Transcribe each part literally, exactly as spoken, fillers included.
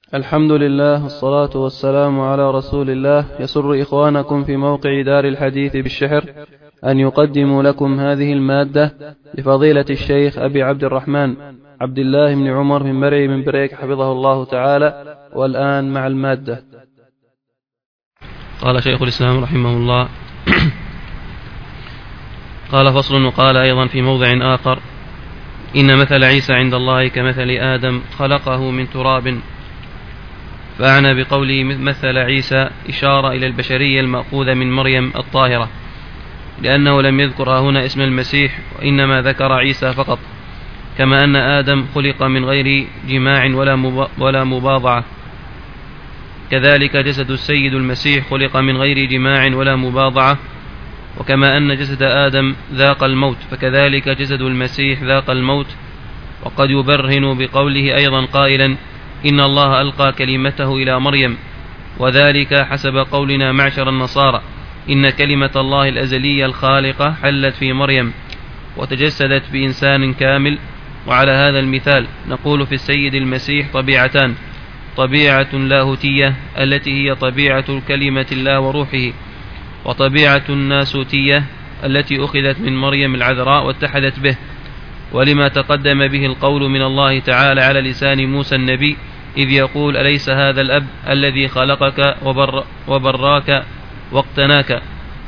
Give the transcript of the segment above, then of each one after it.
الحمد لله والصلاة والسلام على رسول الله. يسر إخوانكم في موقع دار الحديث بالشحر أن يقدموا لكم هذه المادة لفضيلة الشيخ أبي عبد الرحمن عبد الله بن عمر بن مرعي بن بريك حفظه الله تعالى. والآن مع المادة. قال شيخ الإسلام رحمه الله قال فصل. وقال أيضا في موضع آخر: إن مثل عيسى عند الله كمثل آدم خلقه من تراب. فأعنى بقوله مثل عيسى إشارة إلى البشرية المأخوذة من مريم الطاهرة، لأنه لم يذكر هنا اسم المسيح، وإنما ذكر عيسى فقط، كما أن آدم خلق من غير جماع ولا مباضعة، كذلك جسد السيد المسيح خلق من غير جماع ولا مباضعة. وكما أن جسد آدم ذاق الموت، فكذلك جسد المسيح ذاق الموت. وقد يبرهن بقوله أيضا قائلا: إن الله ألقى كلمته إلى مريم، وذلك حسب قولنا معشر النصارى، إن كلمة الله الأزلية الخالقة حلت في مريم وتجسدت بإنسان كامل. وعلى هذا المثال نقول في السيد المسيح طبيعتان: طبيعة لاهوتية التي هي طبيعة كلمة الله وروحه، وطبيعة ناسوتية التي أخذت من مريم العذراء واتحدت به، ولما تقدم به القول من الله تعالى على لسان موسى النبي إذ يقول: أليس هذا الأب الذي خلقك وبر وبراك واقتناك.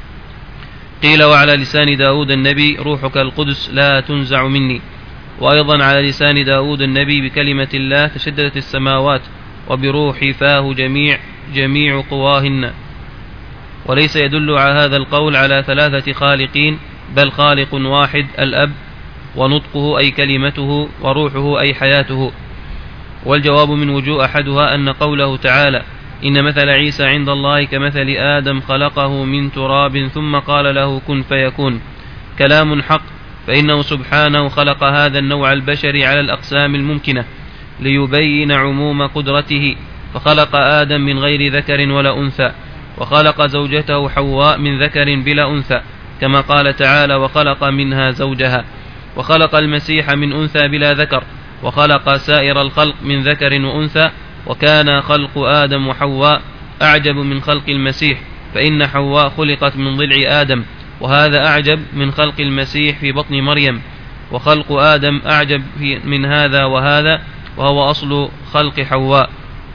قيل وعلى لسان داود النبي: روحك القدس لا تنزع مني. وأيضا على لسان داود النبي بكلمة الله تشددت السماوات، وبروح فاه جميع جميع قواهن. وليس يدل على هذا القول على ثلاثة خالقين، بل خالق واحد الأب، ونطقه أي كلمته، وروحه أي حياته. والجواب من وجوه أحدها أن قوله تعالى: إن مثل عيسى عند الله كمثل آدم خلقه من تراب ثم قال له كن فيكون، كلام حق، فإنه سبحانه خلق هذا النوع البشري على الأقسام الممكنة ليبين عموم قدرته، فخلق آدم من غير ذكر ولا أنثى، وخلق زوجته حواء من ذكر بلا أنثى، كما قال تعالى: وخلق منها زوجها. وخلق المسيح من أنثى بلا ذكر، وخلق سائر الخلق من ذكر وأنثى. وكان خلق آدم وحواء أعجب من خلق المسيح، فإن حواء خلقت من ضلع آدم، وهذا أعجب من خلق المسيح في بطن مريم. وخلق آدم أعجب من هذا وهذا، وهو أصل خلق حواء.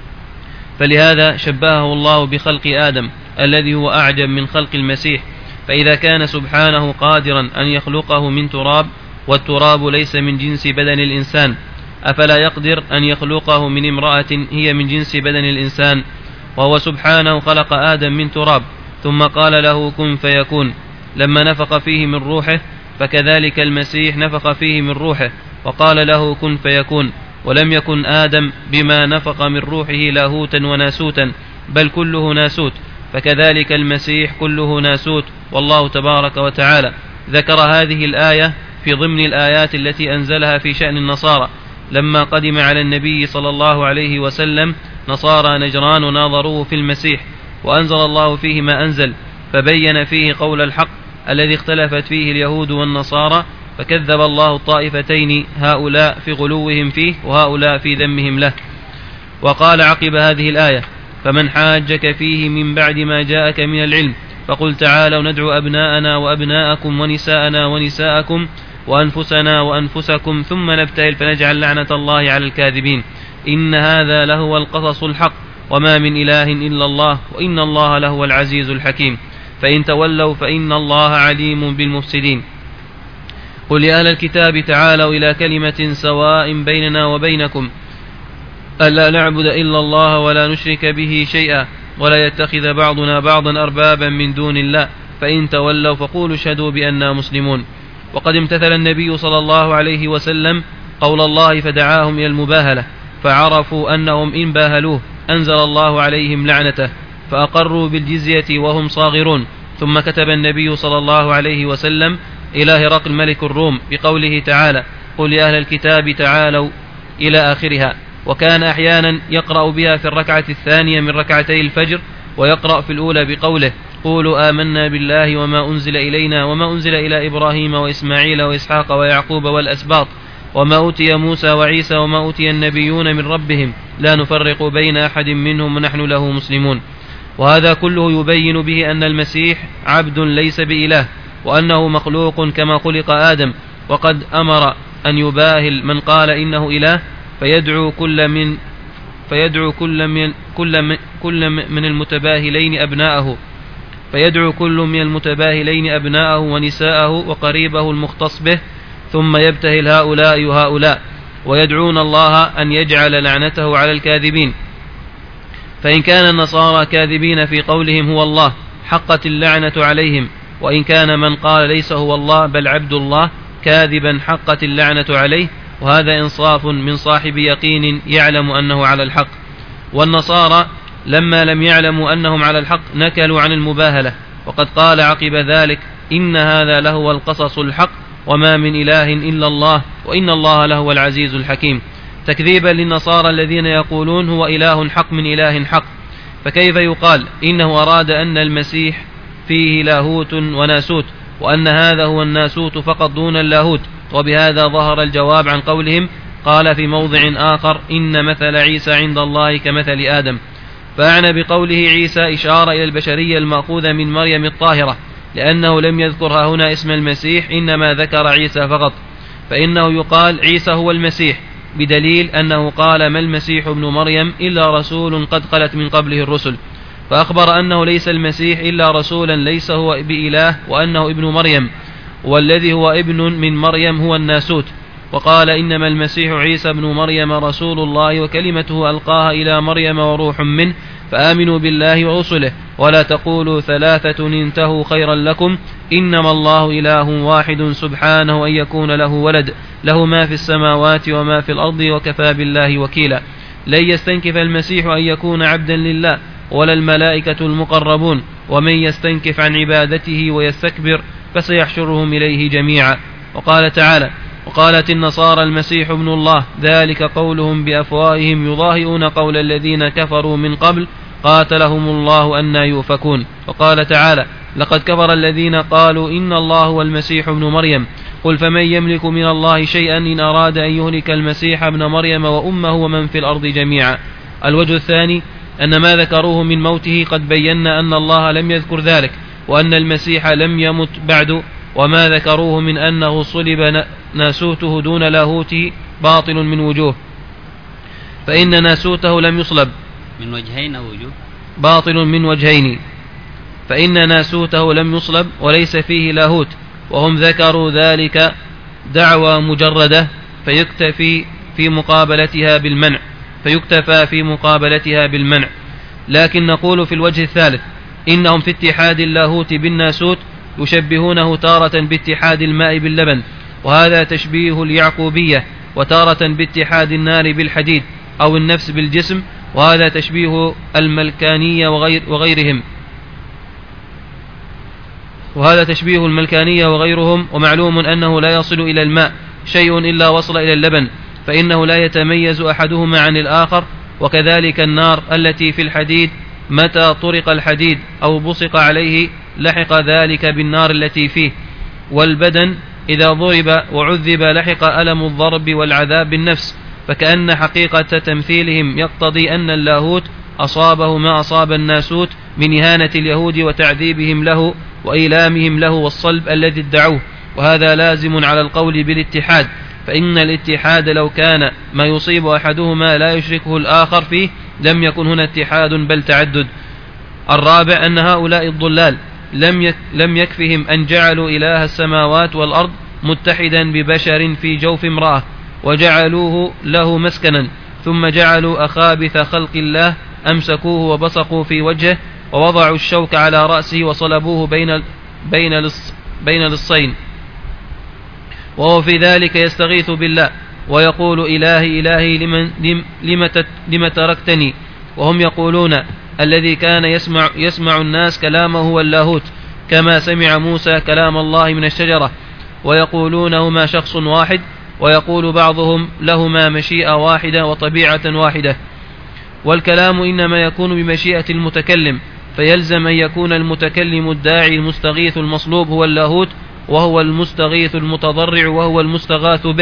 فلهذا شبهه الله بخلق آدم الذي هو أعجب من خلق المسيح. فإذا كان سبحانه قادرا أن يخلقه من تراب، والتراب ليس من جنس بدن الإنسان، أفلا يقدر أن يخلقه من امرأة هي من جنس بدن الإنسان؟ وهو سبحانه خلق آدم من تراب ثم قال له كن فيكون لما نفخ فيه من روحه، فكذلك المسيح نفخ فيه من روحه وقال له كن فيكون. ولم يكن آدم بما نفخ من روحه لاهوتا وناسوتا، بل كله ناسوت، فكذلك المسيح كله ناسوت. والله تبارك وتعالى ذكر هذه الآية في ضمن الآيات التي أنزلها في شأن النصارى لما قدم على النبي صلى الله عليه وسلم نصارى نجران وناظروه في المسيح، وأنزل الله فيه ما أنزل، فبين فيه قول الحق الذي اختلفت فيه اليهود والنصارى، فكذب الله الطائفتين، هؤلاء في غلوهم فيه وهؤلاء في ذمهم له. وقال عقب هذه الآية: فمن حاجك فيه من بعد ما جاءك من العلم فقل تعالوا ندعو أبناءنا وأبناءكم ونساءنا ونساءكم وأنفسنا وأنفسكم ثم نبتهل فنجعل لعنة الله على الكاذبين. إن هذا لهو القصص الحق، وما من إله إلا الله، وإن الله لهو العزيز الحكيم. فإن تولوا فإن الله عليم بالمفسدين. قل يا أهل الكتاب تعالوا إلى كلمة سواء بيننا وبينكم ألا نعبد إلا الله ولا نشرك به شيئا ولا يتخذ بعضنا بعضا أربابا من دون الله، فإن تولوا فقولوا اشهدوا بأننا مسلمون. وقد امتثل النبي صلى الله عليه وسلم قول الله فدعاهم إلى المباهلة، فعرفوا أنهم إن باهلوه أنزل الله عليهم لعنته، فأقروا بالجزية وهم صاغرون. ثم كتب النبي صلى الله عليه وسلم إلى هرقل ملك الروم بقوله تعالى: قل يا أهل الكتاب تعالوا إلى آخرها. وكان أحيانا يقرأ بها في الركعة الثانية من ركعتي الفجر، ويقرأ في الأولى بقوله: قولوا آمنا بالله وما أنزل إلينا وما أنزل إلى إبراهيم وإسماعيل وإسحاق ويعقوب والأسباط وما أوتي موسى وعيسى وما أوتي النبيون من ربهم لا نفرق بين أحد منهم ونحن له مسلمون. وهذا كله يبين به أن المسيح عبد ليس بإله، وأنه مخلوق كما خلق آدم. وقد أمر أن يباهل من قال إنه إله فيدعو كل من فيدعو كل من كل من, كل من المتباهلين أبناءه فيدعو كل من المتباهلين أبناءه ونساءه وقريبه المختص به، ثم يبتهل هؤلاء وهؤلاء، ويدعون الله أن يجعل لعنته على الكاذبين. فإن كان النصارى كاذبين في قولهم هو الله حقت اللعنة عليهم، وإن كان من قال ليس هو الله بل عبد الله كاذبا حقت اللعنة عليه، وهذا إنصاف من صاحب يقين يعلم أنه على الحق. والنصارى لما لم يعلموا أنهم على الحق نكلوا عن المباهلة، وقد قال عقب ذلك إن هذا لهو القصص الحق وما من إله إلا الله وإن الله لهو العزيز الحكيم، تكذيبا للنصارى الذين يقولون هو إله حق من إله حق. فكيف يقال إنه أراد أن المسيح فيه لاهوت وناسوت، وأن هذا هو الناسوت فقط دون اللاهوت؟ وبهذا ظهر الجواب عن قولهم. قال في موضع آخر إن مثل عيسى عند الله كمثل آدم، فأعنى بقوله عيسى إشارة إلى البشرية المأخوذة من مريم الطاهرة، لأنه لم يذكرها هنا اسم المسيح، إنما ذكر عيسى فقط، فإنه يقال عيسى هو المسيح، بدليل أنه قال ما المسيح ابن مريم إلا رسول قد خلت من قبله الرسل، فأخبر أنه ليس المسيح إلا رسولا ليس هو بإله، وأنه ابن مريم، والذي هو ابن من مريم هو الناسوت. وقال إنما المسيح عيسى بن مريم رسول الله وكلمته ألقاها إلى مريم وروح منه، فآمنوا بالله ورسله ولا تقولوا ثلاثة انتهوا خيرا لكم، إنما الله إله واحد سبحانه أن يكون له ولد، له ما في السماوات وما في الأرض وكفى بالله وكيلا. لن يستنكف المسيح أن يكون عبدا لله ولا الملائكة المقربون، ومن يستنكف عن عبادته ويستكبر فسيحشرهم إليه جميعا. وقال تعالى وقالت النصارى المسيح ابن الله، ذلك قولهم بأفواههم يضاهئون قول الذين كفروا من قبل قاتلهم الله أنى يؤفكون. وقال تعالى لقد كفر الذين قالوا إن الله هو المسيح ابن مريم، قل فمن يملك من الله شيئا إن أراد أن يهلك المسيح ابن مريم وأمه ومن في الأرض جميعا. الوجه الثاني أن ما ذكروه من موته قد بينا أن الله لم يذكر ذلك، وأن المسيح لم يمت بعد، وما ذكروه من أنه صلب ناسوته دون لاهوته باطل من وجوه، فإن ناسوته لم يصلب من وجهين أو وجوه باطل من وجهين، فإن ناسوته لم يصلب وليس فيه لاهوت، وهم ذكروا ذلك دعوى مجردة فيكتفي في مقابلتها بالمنع فيكتفى في مقابلتها بالمنع. لكن نقول في الوجه الثالث إنهم في اتحاد اللاهوت بالناسوت يشبهونه تارة باتحاد الماء باللبن، وهذا تشبيه اليعقوبية، وتارة باتحاد النار بالحديد أو النفس بالجسم، وهذا تشبيه الملكانية وغير وغيرهم وهذا تشبيه الملكانية وغيرهم. ومعلوم أنه لا يصل إلى الماء شيء إلا وصل إلى اللبن، فإنه لا يتميز أحدهما عن الآخر. وكذلك النار التي في الحديد متى طرق الحديد أو بصق عليه لحق ذلك بالنار التي فيه، والبدن إذا ضرب وعذب لحق ألم الضرب والعذاب بالنفس، فكأن حقيقة تمثيلهم يقتضي أن اللاهوت أصابه ما أصاب الناسوت من إهانة اليهود وتعذيبهم له وإيلامهم له والصلب الذي ادعوه، وهذا لازم على القول بالاتحاد، فإن الاتحاد لو كان ما يصيب أحدهما لا يشركه الآخر فيه لم يكن هنا اتحاد بل تعدد. الرابع أن هؤلاء الضلال لم يكفهم أن جعلوا إله السماوات والأرض متحدا ببشر في جوف امرأة وجعلوه له مسكنا، ثم جعلوا أخابث خلق الله أمسكوه وبصقوا في وجهه ووضعوا الشوك على رأسه وصلبوه بين بين لص بين لصين، وهو في ذلك يستغيث بالله ويقول إلهي إلهي لمن لم لم تركتني، وهم يقولون الذي كان يسمع, يسمع الناس كلامه هو اللاهوت، كما سمع موسى كلام الله من الشجرة، ويقولون هما شخص واحد، ويقول بعضهم لهما مشيئة واحدة وطبيعة واحدة. والكلام إنما يكون بمشيئة المتكلم، فيلزم أن يكون المتكلم الداعي المستغيث المصلوب هو اللاهوت، وهو المستغيث المتضرع وهو المستغاث به،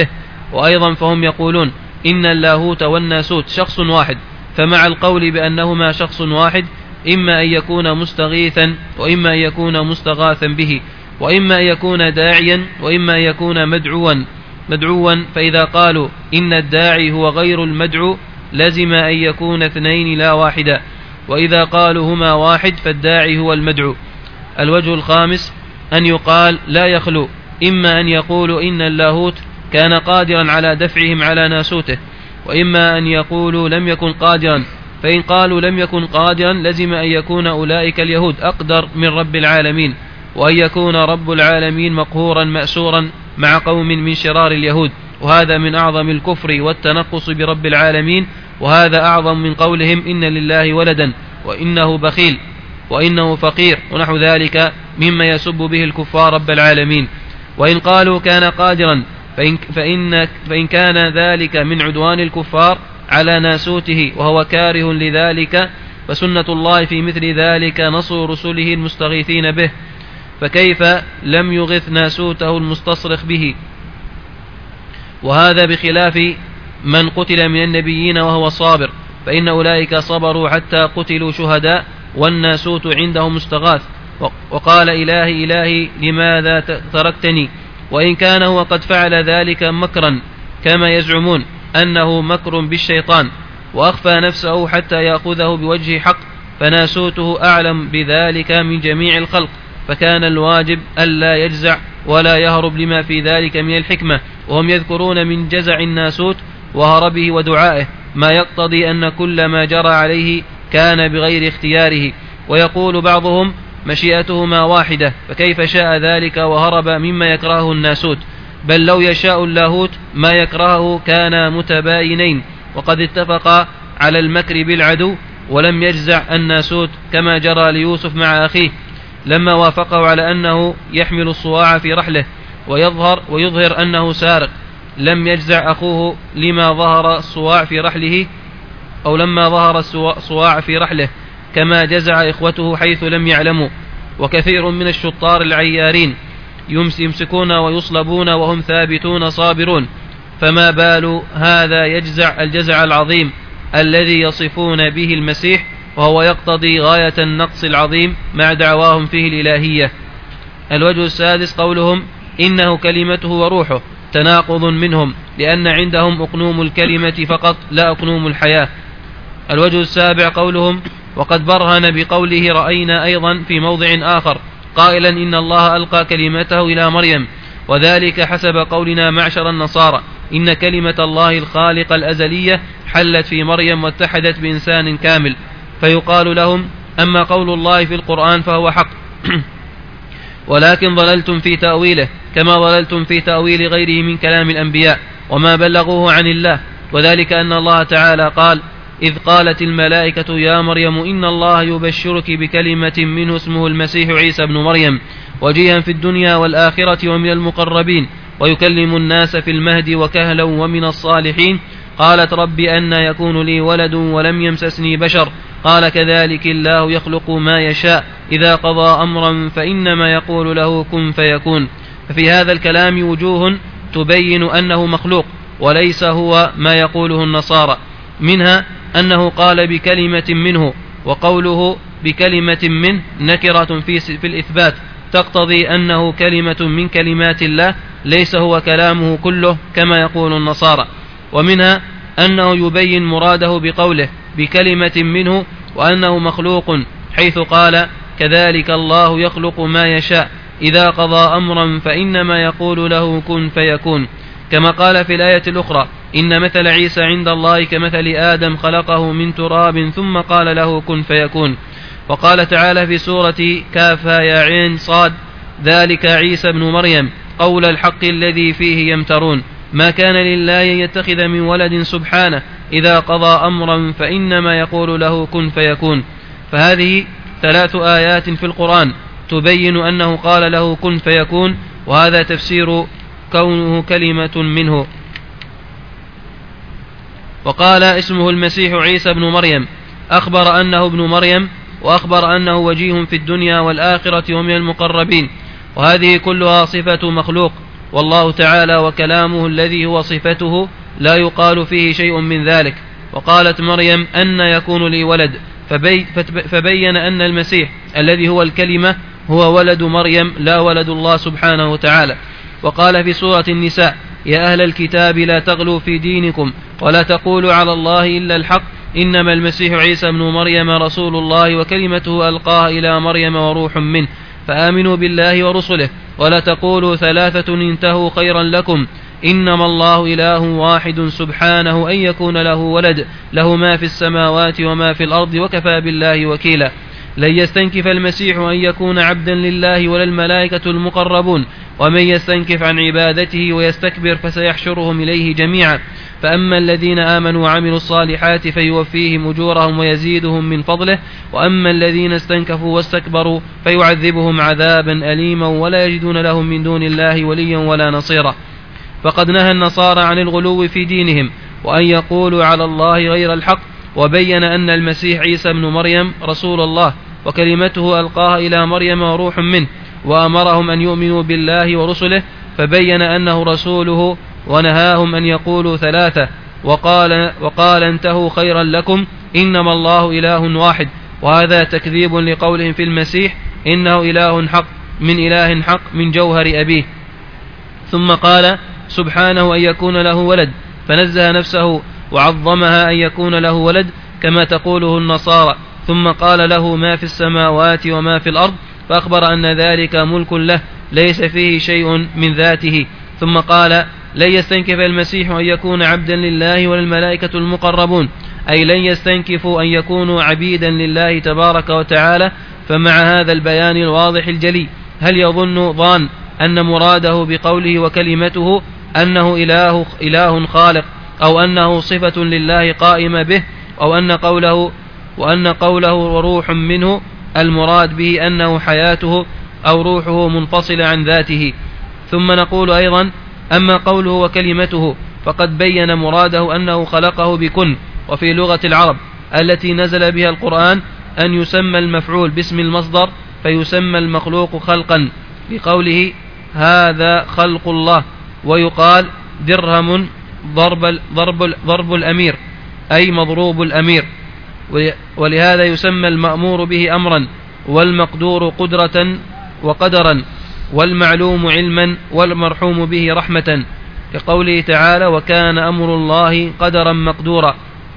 وأيضا فهم يقولون إن اللاهوت والناسوت شخص واحد، فمع القول بأنهما شخص واحد إما أن يكون مستغيثا وإما أن يكون مستغاثا به، وإما أن يكون داعيا وإما أن يكون مدعوا مدعوا فإذا قالوا إن الداعي هو غير المدعو لزم أن يكون اثنين لا واحدا، وإذا قالوا هما واحد فالداعي هو المدعو. الوجه الخامس أن يقال لا يخلو إما أن يقولوا إن اللاهوت كان قادرا على دفعهم على ناسوته، وإما أن يقولوا لم يكن قادرا، فإن قالوا لم يكن قادرا لزم أن يكون أولئك اليهود أقدر من رب العالمين، وأن يكون رب العالمين مقهورا مأسورا مع قوم من شرار اليهود، وهذا من أعظم الكفر والتنقص برب العالمين، وهذا أعظم من قولهم إن لله ولدا وإنه بخيل وإنه فقير ونحو ذلك مما يسب به الكفار رب العالمين. وإن قالوا كان قادرا فإن, فإن, فإن كان ذلك من عدوان الكفار على ناسوته وهو كاره لذلك، فسنة الله في مثل ذلك نصر رسله المستغيثين به، فكيف لم يغث ناسوته المستصرخ به؟ وهذا بخلاف من قتل من النبيين وهو صابر، فإن أولئك صبروا حتى قتلوا شهداء، والناسوت عندهم مستغاث، وقال إلهي إلهي لماذا تركتني، وإن كان هو قد فعل ذلك مكرا كما يزعمون أنه مكر بالشيطان وأخفى نفسه حتى يأخذه بوجه حق، فناسوته أعلم بذلك من جميع الخلق، فكان الواجب ألا يجزع ولا يهرب لما في ذلك من الحكمة. وهم يذكرون من جزع الناسوت وهربه ودعائه ما يقتضي أن كل ما جرى عليه كان بغير اختياره، ويقول بعضهم مشيئتهما واحدة، فكيف شاء ذلك وهرب مما يكرهه الناسوت؟ بل لو يشاء اللاهوت ما يكرهه كان متباينين، وقد اتفقا على المكر بالعدو ولم يجزع الناسوت كما جرى ليوسف مع أخيه لما وافقه على أنه يحمل الصواع في رحله ويظهر ويظهر أنه سارق، لم يجزع أخوه لما ظهر الصواع في رحله أو لما ظهر الصواع في رحله كما جزع إخوته حيث لم يعلموا. وكثير من الشطار العيارين يمسكون ويصلبون وهم ثابتون صابرون، فما بال هذا يجزع الجزع العظيم الذي يصفون به المسيح، وهو يقتضي غاية النقص العظيم مع دعواهم فيه الإلهية. الوجه السادس قولهم إنه كلمته وروحه، تناقض منهم، لأن عندهم أقنوم الكلمة فقط لا أقنوم الحياة. الوجه السابع قولهم وقد برهن بقوله رأينا أيضا في موضع آخر قائلا إن الله ألقى كلمته إلى مريم، وذلك حسب قولنا معشر النصارى إن كلمة الله الخالق الأزلية حلت في مريم واتحدت بإنسان كامل، فيقال لهم أما قول الله في القرآن فهو حق ولكن ضللتم في تأويله كما ضللتم في تأويل غيره من كلام الأنبياء وما بلغوه عن الله، وذلك أن الله تعالى قال إذ قالت الملائكة يا مريم إن الله يبشرك بكلمة منه اسمه المسيح عيسى بن مريم وجيها في الدنيا والآخرة ومن المقربين ويكلم الناس في المهد وكهلا ومن الصالحين. قالت رب أن يكون لي ولد ولم يمسسني بشر، قال كذلك الله يخلق ما يشاء إذا قضى أمرا فإنما يقول له كن فيكون. ففي هذا الكلام وجوه تبين أنه مخلوق وليس هو ما يقوله النصارى، منها أنه قال بكلمة منه، وقوله بكلمة منه نكرة في, في الإثبات تقتضي أنه كلمة من كلمات الله ليس هو كلامه كله كما يقول النصارى، ومنها أنه يبين مراده بقوله بكلمة منه وأنه مخلوق حيث قال كذلك الله يخلق ما يشاء إذا قضى أمرا فإنما يقول له كن فيكون، كما قال في الآية الأخرى إن مثل عيسى عند الله كمثل آدم خلقه من تراب ثم قال له كن فيكون. وقال تعالى في سورة كافها يا عين صاد ذلك عيسى بن مريم قول الحق الذي فيه يمترون ما كان لله يتخذ من ولد سبحانه إذا قضى أمرا فإنما يقول له كن فيكون. فهذه ثلاث آيات في القرآن تبين أنه قال له كن فيكون، وهذا تفسير كونه كلمة منه. وقال اسمه المسيح عيسى بن مريم، أخبر أنه ابن مريم وأخبر أنه وجيه في الدنيا والآخرة ومن المقربين، وهذه كلها صفة مخلوق والله تعالى وكلامه الذي هو صفته لا يقال فيه شيء من ذلك. وقالت مريم أن يكون لي ولد، فبي فبين أن المسيح الذي هو الكلمة هو ولد مريم لا ولد الله سبحانه وتعالى. وقال في سورة النساء: يا أهل الكتاب لا تغلوا في دينكم ولا تقولوا على الله إلا الحق إنما المسيح عيسى بن مريم رسول الله وكلمته ألقاها إلى مريم وروح منه فآمنوا بالله ورسله ولا تقولوا ثلاثة انتهوا خيرا لكم إنما الله إله واحد سبحانه أن يكون له ولد له ما في السماوات وما في الأرض وكفى بالله وكيلا. لن يستنكف المسيح أن يكون عبدا لله ولا الملائكة المقربون ومن يستنكف عن عبادته ويستكبر فسيحشرهم إليه جميعا. فأما الذين آمنوا وعملوا الصالحات فيوفيهم أجورهم ويزيدهم من فضله وأما الذين استنكفوا واستكبروا فيعذبهم عذابا أليما ولا يجدون لهم من دون الله وليا ولا نصيرا. فقد نهى النصارى عن الغلو في دينهم وأن يقولوا على الله غير الحق، وبين أن المسيح عيسى بن مريم رسول الله وكلمته ألقاها إلى مريم وروح منه، وأمرهم أن يؤمنوا بالله ورسله فبين أنه رسوله ونهاهم أن يقولوا ثلاثة وقال, وقال انتهوا خيرا لكم إنما الله إله واحد. وهذا تكذيب لقولهم في المسيح إنه إله حق من إله حق من جوهر أبيه. ثم قال سبحانه أن يكون له ولد، فنزه نفسه وعظمها أن يكون له ولد كما تقوله النصارى. ثم قال له ما في السماوات وما في الأرض، فأخبر أن ذلك ملك له ليس فيه شيء من ذاته. ثم قال لن يستنكف المسيح أن يكون عبدا لله والملائكة المقربون، أي لن يستنكفوا أن يكونوا عبيدا لله تبارك وتعالى. فمع هذا البيان الواضح الجلي هل يظن ظان أن مراده بقوله وكلمته أنه إله, إله خالق أو أنه صفة لله قائمة به، أو أن قوله وأن قوله وروح منه المراد به أنه حياته أو روحه منفصلة عن ذاته. ثم نقول أيضا أما قوله وكلمته فقد بين مراده أنه خلقه بكن. وفي لغة العرب التي نزل بها القرآن أن يسمى المفعول باسم المصدر فيسمى المخلوق خلقا، بقوله هذا خلق الله، ويقال درهم ضرب, ضرب, ضرب الأمير أي مضروب الأمير. ولهذا يسمى المأمور به أمرا والمقدور قدرة وقدرا والمعلوم علما والمرحوم به رحمة، كقوله تعالى وكان أمر الله قدرا مقدورا.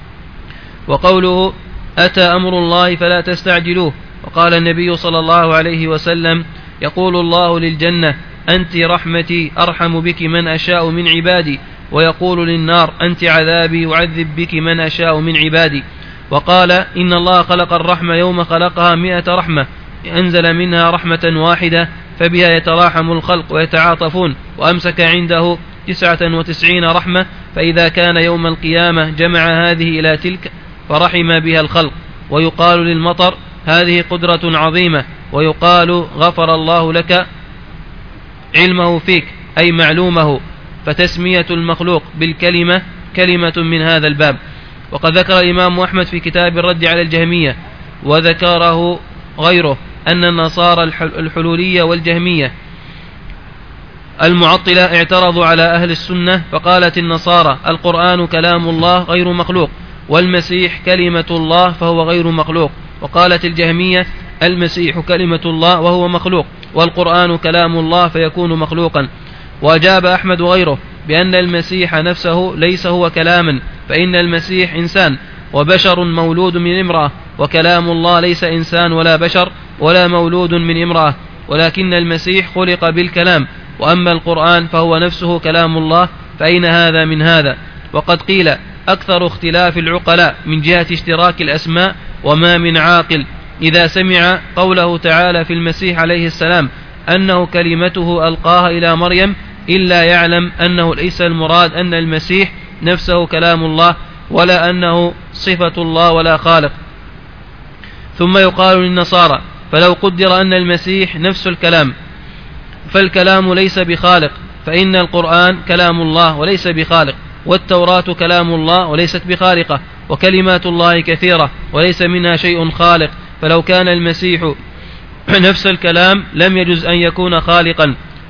وقوله أتى أمر الله فلا تستعجلوه. وقال النبي صلى الله عليه وسلم يقول الله للجنة أنت رحمتي أرحم بك من أشاء من عبادي، ويقول للنار أنت عذابي أعذب بك من أشاء من عبادي. وقال إن الله خلق الرحمة يوم خلقها مئة رحمة أنزل منها رحمة واحدة فبها يتراحم الخلق ويتعاطفون، وأمسك عنده تسعة وتسعين رحمة، فإذا كان يوم القيامة جمع هذه إلى تلك فرحم بها الخلق. ويقال للمطر هذه قدرة عظيمة، ويقال غفر الله لك علمه فيك أي معلومه، فتسمية المخلوق بالكلمة كلمة من هذا الباب. وقد ذكر الإمام أحمد في كتاب الرد على الجهمية وذكره غيره أن النصارى الحلولية والجهمية المعطلة اعترضوا على أهل السنة، فقالت النصارى القرآن كلام الله غير مخلوق، والمسيح كلمة الله فهو غير مخلوق. وقالت الجهمية المسيح كلمة الله وهو مخلوق، والقرآن كلام الله فيكون مخلوقا. وأجاب أحمد وغيره بأن المسيح نفسه ليس هو كلاما، فإن المسيح إنسان وبشر مولود من امرأة، وكلام الله ليس إنسان ولا بشر ولا مولود من امرأة، ولكن المسيح خلق بالكلام. وأما القرآن فهو نفسه كلام الله، فأين هذا من هذا؟ وقد قيل أكثر اختلاف العقلاء من جهة اشتراك الأسماء، وما من عاقل إذا سمع قوله تعالى في المسيح عليه السلام أنه كلمته ألقاها إلى مريم إلا يعلم أنه ليس المراد أن المسيح نفسه كلام الله، ولا أنه صفة الله ولا خالق. ثم يقال للنصارى فلو قدر أن المسيح نفس الكلام فالكلام ليس بخالق، فإن القرآن كلام الله وليس بخالق، والتوراة كلام الله وليست بخالقة، وكلمات الله كثيرة وليس منها شيء خالق. فلو كان المسيح نفس الكلام لم يجز أن يكون خالقا،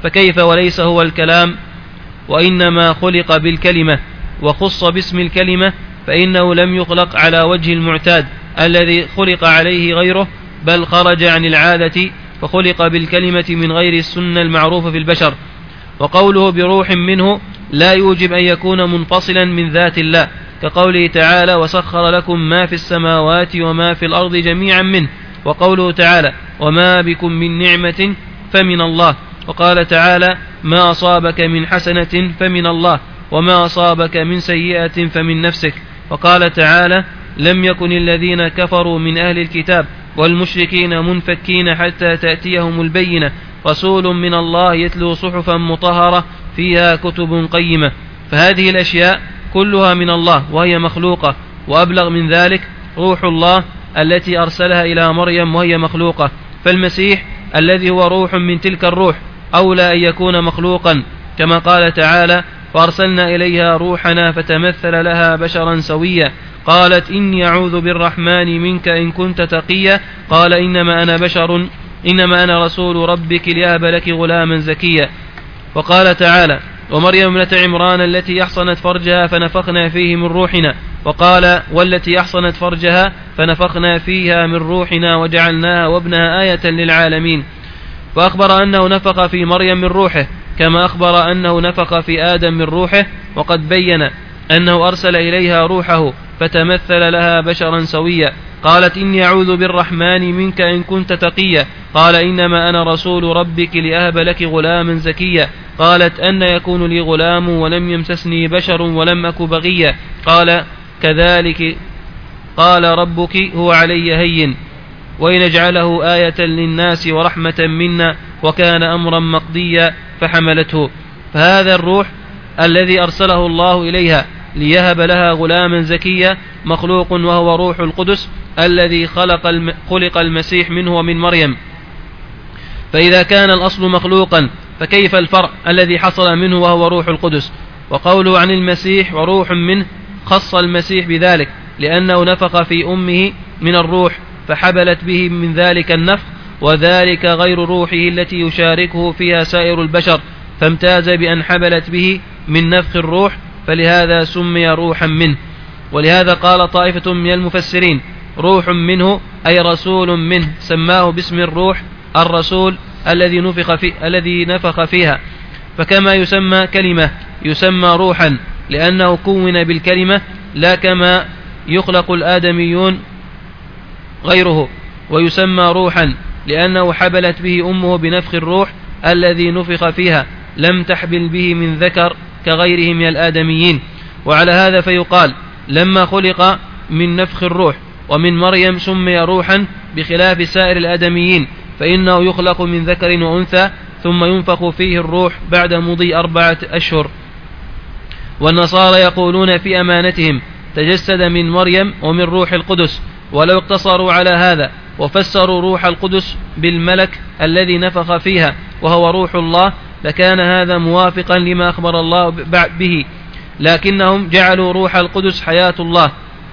فكيف وليس هو الكلام وإنما خلق بالكلمة وخص باسم الكلمة، فإنه لم يخلق على وجه المعتاد الذي خلق عليه غيره، بل خرج عن العادة فخلق بالكلمة من غير السنة المعروفة في البشر. وقوله بروح منه لا يوجب أن يكون منفصلا من ذات الله، كقوله تعالى وسخر لكم ما في السماوات وما في الأرض جميعا منه، وقوله تعالى وما بكم من نعمة فمن الله، وقال تعالى ما أصابك من حسنة فمن الله وما أصابك من سيئة فمن نفسك، وقال تعالى لم يكن الذين كفروا من أهل الكتاب والمشركين منفكين حتى تأتيهم البينة رسول من الله يتلو صحفا مطهرة فيها كتب قيمة. فهذه الأشياء كلها من الله وهي مخلوقة، وأبلغ من ذلك روح الله التي أرسلها إلى مريم وهي مخلوقة، فالمسيح الذي هو روح من تلك الروح أولى أن يكون مخلوقا، كما قال تعالى فأرسلنا إليها روحنا فتمثل لها بشرا سويا، قالت إني أعوذ بالرحمن منك إن كنت تقيا، قال إنما أنا بشر إنما أنا رسول ربك لأهب لك غلاما زكيا. وقال تعالى ومريم ابنة عمران التي أحصنت فرجها فنفخنا فيه من روحنا، وقال والتي أحصنت فرجها فنفخنا فيها من روحنا وجعلناها وابنها آية للعالمين. فأخبر أنه نفخ في مريم من روحه كما أخبر أنه نفخ في آدم من روحه، وقد بين أنه أرسل إليها روحه فتمثل لها بشرا سويا. قالت إني أعوذ بالرحمن منك إن كنت تقيا، قال إنما أنا رسول ربك لأهب لك غلاما زكيا، قالت أن يكون لي غلام ولم يمسسني بشر ولم أك بغيا، قال كذلك قال ربك هو علي هين ولنجعله آية للناس ورحمة منا وكان أمرا مقضيا فحملته. فهذا الروح الذي أرسله الله إليها ليهب لها غلاما زكيا مخلوق، وهو روح القدس الذي خلق الم... خلق المسيح منه ومن مريم. فإذا كان الأصل مخلوقا فكيف الفرع الذي حصل منه وهو روح القدس؟ وقوله عن المسيح وروح منه خص المسيح بذلك لأنه نفخ في أمه من الروح فحبلت به من ذلك النفخ، وذلك غير روحه التي يشاركه فيها سائر البشر، فامتاز بأن حبلت به من نفخ الروح، فلهذا سمي روحا منه. ولهذا قال طائفة من المفسرين روح منه أي رسول منه، سماه باسم الروح الرسول الذي نفخ في الذي نفخ فيها. فكما يسمى كلمة يسمى روحا لأنه كون بالكلمة، لا كما يخلق الآدميون غيره، ويسمى روحا لأنه حبلت به أمه بنفخ الروح الذي نفخ فيها، لم تحبل به من ذكر كغيره من الآدميين. وعلى هذا فيقال لما خلق من نفخ الروح ومن مريم سمي روحا بخلاف سائر الآدميين، فإنه يخلق من ذكر وأنثى ثم ينفخ فيه الروح بعد مضي أربعة أشهر. والنصارى يقولون في أمانتهم تجسد من مريم ومن روح القدس، ولو اقتصروا على هذا وفسروا روح القدس بالملك الذي نفخ فيها وهو روح الله لكان هذا موافقا لما أخبر الله به، لكنهم جعلوا روح القدس حياة الله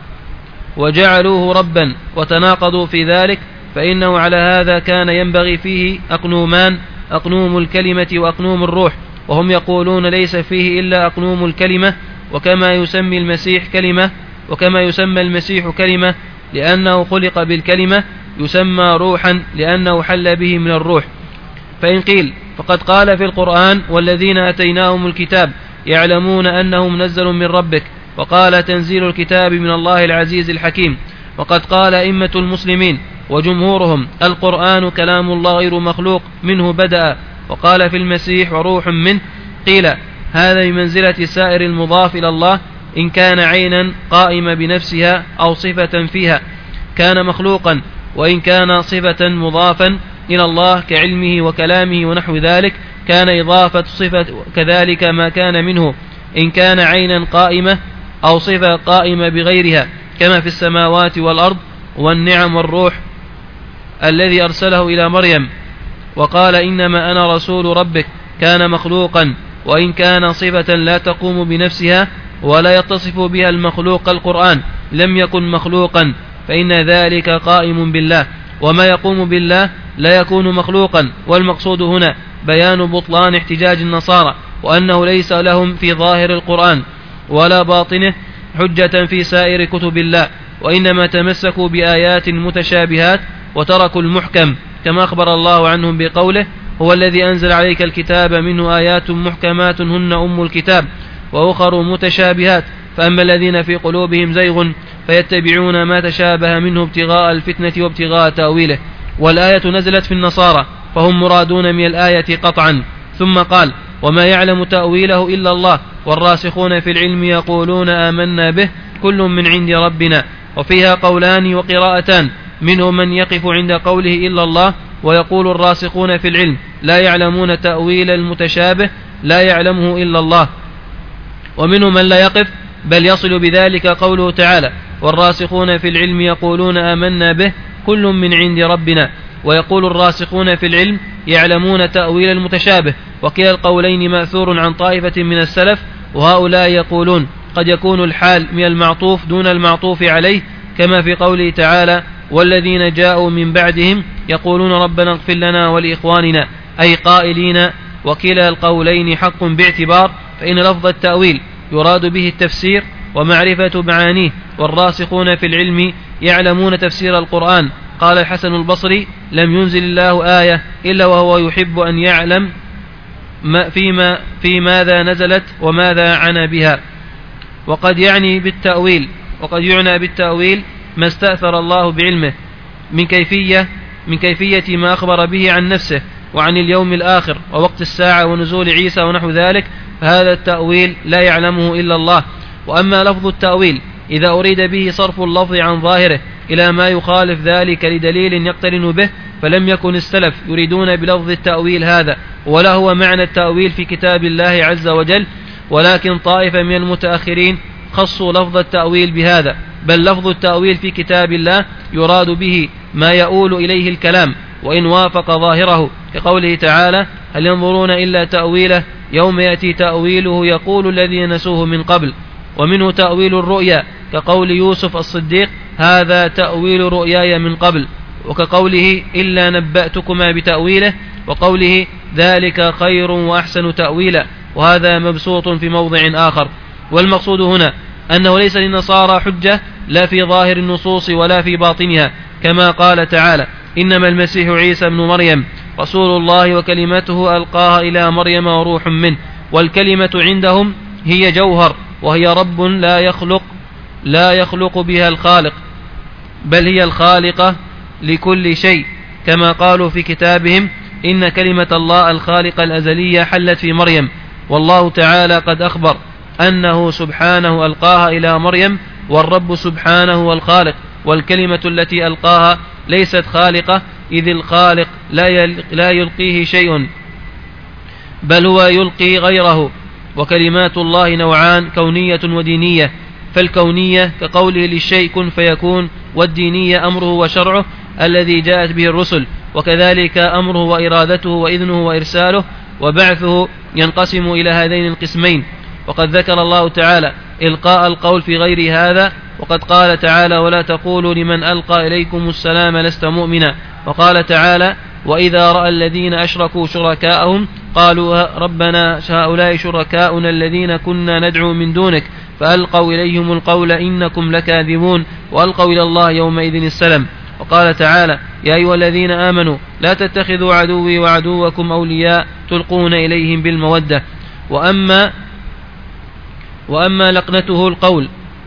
وجعلوه ربا وتناقضوا في ذلك، فإنه على هذا كان ينبغي فيه أقنومان، أقنوم الكلمة وأقنوم الروح، وهم يقولون ليس فيه إلا أقنوم الكلمة، وكما يسمي المسيح كلمة وكما يسمى المسيح كلمة لأنه خلق بالكلمة، يسمى روحا لأنه حل به من الروح. فإن قيل فقد قال في القرآن والذين أتيناهم الكتاب يعلمون أنه منزل من ربك، وقال تنزيل الكتاب من الله العزيز الحكيم، وقد قال أئمة المسلمين وجمهورهم القرآن كلام الله غير مخلوق منه بدأ، وقال في المسيح وروح منه. قيل هذا بمنزلة سائر المضاف إلى الله، إن كان عينا قائمة بنفسها أو صفة فيها كان مخلوقا، وإن كان صفة مضافا إلى الله كعلمه وكلامه ونحو ذلك كان إضافة صفة، كذلك ما كان منه إن كان عينا قائمة أو صفة قائمة بغيرها كما في السماوات والأرض والنعم والروح الذي أرسله إلى مريم. وقال إنما أنا رسول ربك كان مخلوقا، وإن كان صفة لا تقوم بنفسها ولا يتصف بها المخلوق القرآن لم يكن مخلوقا، فإن ذلك قائم بالله، وما يقوم بالله لا يكون مخلوقا. والمقصود هنا بيان بطلان احتجاج النصارى، وأنه ليس لهم في ظاهر القرآن ولا باطنه حجة في سائر كتب الله، وإنما تمسكوا بآيات متشابهات وتركوا المحكم، كما أخبر الله عنهم بقوله: هو الذي أنزل عليك الكتاب منه آيات محكمات هن أم الكتاب وأخر متشابهات، فأما الذين في قلوبهم زيغ فيتبعون ما تشابه منه ابتغاء الفتنة وابتغاء تأويله. والآية نزلت في النصارى فهم مرادون من الآية قطعا. ثم قال: وما يعلم تأويله إلا الله والراسخون في العلم يقولون آمنا به كل من عند ربنا. وفيها قولان وقراءتان، منهم من يقف عند قوله إلا الله، ويقول الراسخون في العلم لا يعلمون تأويل المتشابه لا يعلمه إلا الله. ومنهم من لا يقف بل يصل بذلك قوله تعالى: والراسخون في العلم يقولون آمنا به كل من عند ربنا. ويقول الراسخون في العلم يعلمون تأويل المتشابه. وكلا القولين مأثور عن طائفة من السلف، وهؤلاء يقولون قد يكون الحال من المعطوف دون المعطوف عليه، كما في قوله تعالى: والذين جاءوا من بعدهم يقولون ربنا اغفر لنا ولإخواننا، أي قائلين. وكلا القولين حق باعتبار، فإن لفظ التأويل يراد به التفسير ومعرفة معانيه، والراسخون في العلم يعلمون تفسير القرآن. قال الحسن البصري: لم ينزل الله آية إلا وهو يحب أن يعلم ما فيما في ماذا نزلت وماذا عنى بها. وقد يعني بالتأويل وقد يعنى بالتأويل ما استأثر الله بعلمه من كيفية من كيفية ما أخبر به عن نفسه وعن اليوم الآخر ووقت الساعة ونزول عيسى ونحو ذلك، فهذا التأويل لا يعلمه إلا الله. وأما لفظ التأويل إذا أريد به صرف اللفظ عن ظاهره إلى ما يخالف ذلك لدليل يقترن به، فلم يكن السلف يريدون بلفظ التأويل هذا، ولا هو معنى التأويل في كتاب الله عز وجل، ولكن طائفة من المتأخرين خصوا لفظ التأويل بهذا. بل لفظ التأويل في كتاب الله يراد به ما يؤول إليه الكلام وإن وافق ظاهره، كقوله تعالى: هل ينظرون إلا تأويله يوم يأتي تأويله يقول الذين نسوه من قبل. ومنه تأويل الرؤيا، كقول يوسف الصديق: هذا تأويل رؤياي من قبل، وكقوله: إلا نبأتكما بتأويله، وقوله: ذلك خير وأحسن تأويلا، وهذا مبسوط في موضع آخر. والمقصود هنا أنه ليس للنصارى حجة لا في ظاهر النصوص ولا في باطنها، كما قال تعالى: إنما المسيح عيسى ابن مريم رسول الله وكلمته ألقاها إلى مريم وروح منه. والكلمة عندهم هي جوهر، وهي رب لا يخلق لا يخلق بها الخالق، بل هي الخالقة لكل شيء، كما قالوا في كتابهم: إن كلمة الله الخالقة الأزلية حلت في مريم. والله تعالى قد أخبر أنه سبحانه ألقاها إلى مريم، والرب سبحانه والخالق، والكلمة التي ألقاها ليست خالقة، إذ الخالق لا يلقيه شيء بل هو يلقي غيره. وكلمات الله نوعان: كونية ودينية. فالكونية كقوله للشيء كن فيكون، والدينية أمره وشرعه الذي جاءت به الرسل، وكذلك أمره وإرادته وإذنه وإرساله وبعثه ينقسم إلى هذين القسمين. وقد ذكر الله تعالى إلقاء القول في غير هذا، وقد قال تعالى: ولا تقولوا لمن ألقى إليكم السلام لست مؤمنا. وقال تعالى: وإذا رأى الذين أشركوا شركاءهم قالوا ربنا هؤلاء شركاؤنا الذين كنا ندعو من دونك فألقوا إليهم القول إنكم لكاذبون، وألقوا إلى الله يومئذ السلام. وقال تعالى: يا أيها الذين آمنوا لا تتخذوا عدوي وعدوكم أولياء تلقون إليهم بالمودة. وأما وأما لقنته القول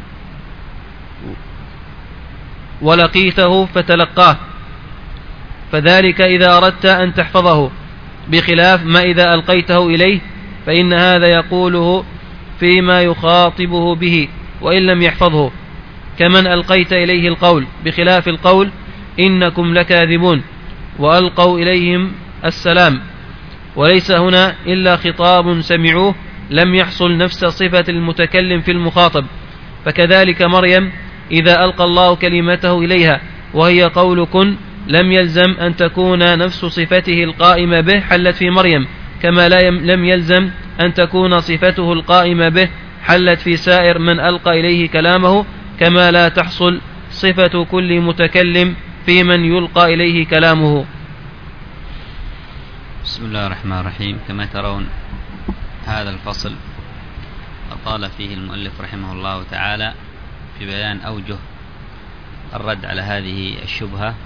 ولقيته فتلقاه، فذلك إذا أردت أن تحفظه، بخلاف ما إذا ألقيته إليه، فإن هذا يقوله فيما يخاطبه به وإن لم يحفظه، كمن ألقيت إليه القول، بخلاف القول إنكم لكاذبون وألقوا إليهم السلام. وليس هنا إلا خطاب سمعوه لم يحصل نفس صفة المتكلم في المخاطب. فكذلك مريم إذا ألقى الله كلمته إليها وهي قول كن، لم يلزم أن تكون نفس صفته القائمة به حلت في مريم، كما لم يلزم أن تكون صفته القائمة به حلت في سائر من ألقى إليه كلامه، كما لا تحصل صفة كل متكلم في من يلقى إليه كلامه. بسم الله الرحمن الرحيم. كما ترون هذا الفصل أطال فيه المؤلف رحمه الله تعالى في بيان أوجه الرد على هذه الشبهة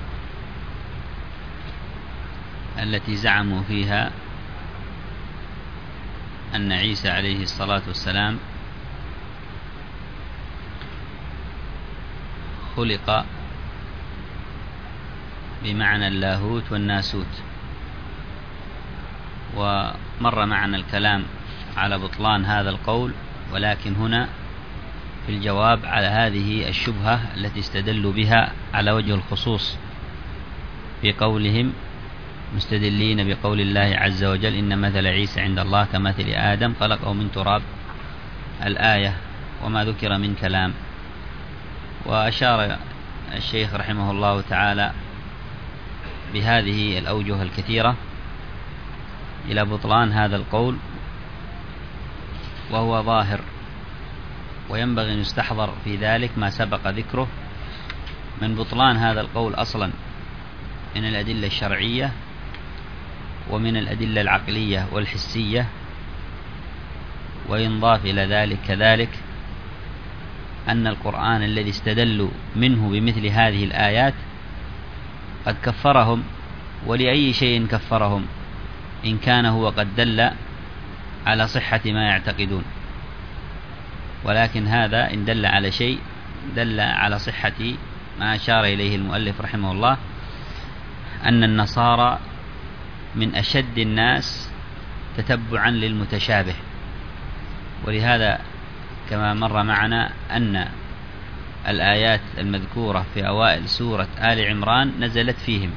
التي زعموا فيها أن عيسى عليه الصلاة والسلام خلق بمعنى اللاهوت والناسوت. ومر معنا الكلام على بطلان هذا القول، ولكن هنا في الجواب على هذه الشبهة التي استدلوا بها على وجه الخصوص بقولهم مستدلين بقول الله عز وجل إن مثل عيسى عند الله كمثل آدم خلقه من تراب، الآية وما ذكر من كلام. وأشار الشيخ رحمه الله تعالى بهذه الأوجه الكثيرة إلى بطلان هذا القول، وهو ظاهر، وينبغي أن يستحضر في ذلك ما سبق ذكره من بطلان هذا القول أصلا من الأدلة الشرعية ومن الأدلة العقلية والحسية. وينضاف إلى ذلك كذلك أن القرآن الذي استدلوا منه بمثل هذه الآيات قد كفرهم، ولأي شيء كفرهم إن كان هو قد دل على صحة ما يعتقدون. ولكن هذا إن دل على شيء دل على صحة ما أشار إليه المؤلف رحمه الله، أن النصارى من أشد الناس تتبعا للمتشابه. ولهذا كما مر معنا أن الآيات المذكورة في أوائل سورة آل عمران نزلت فيهم،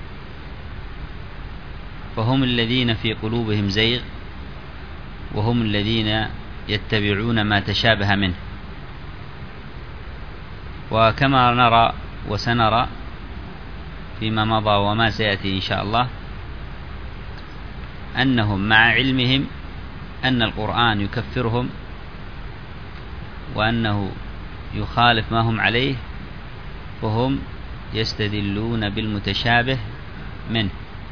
فهم الذين في قلوبهم زيغ، وهم الذين يتبعون ما تشابه منه. وكما نرى وسنرى فيما مضى وما سيأتي إن شاء الله أنهم مع علمهم أن القرآن يكفرهم وأنه يخالف ما هم عليه، وهم يستدلون بالمتشابه منه.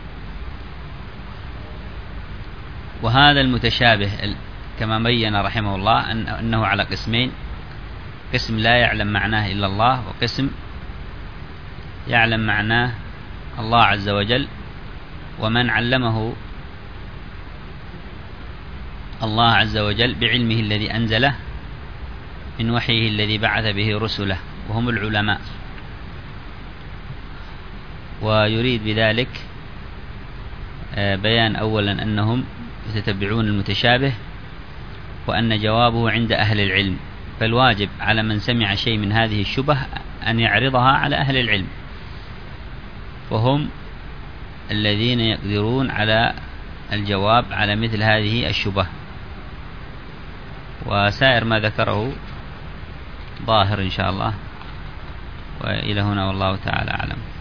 وهذا المتشابه كما بين رحمه الله أنه على قسمين: قسم لا يعلم معناه إلا الله، وقسم يعلم معناه الله عز وجل، ومن علمه الله عز وجل بعلمه الذي أنزله من وحيه الذي بعث به رسله، وهم العلماء. ويريد بذلك بيان أولا أنهم يتتبعون المتشابه، وأن جوابه عند أهل العلم، فالواجب على من سمع شيء من هذه الشبه أن يعرضها على أهل العلم، وهم الذين يقدرون على الجواب على مثل هذه الشبه. وسائر ما ذكره ظاهر إن شاء الله. وإلى هنا والله تعالى أعلم.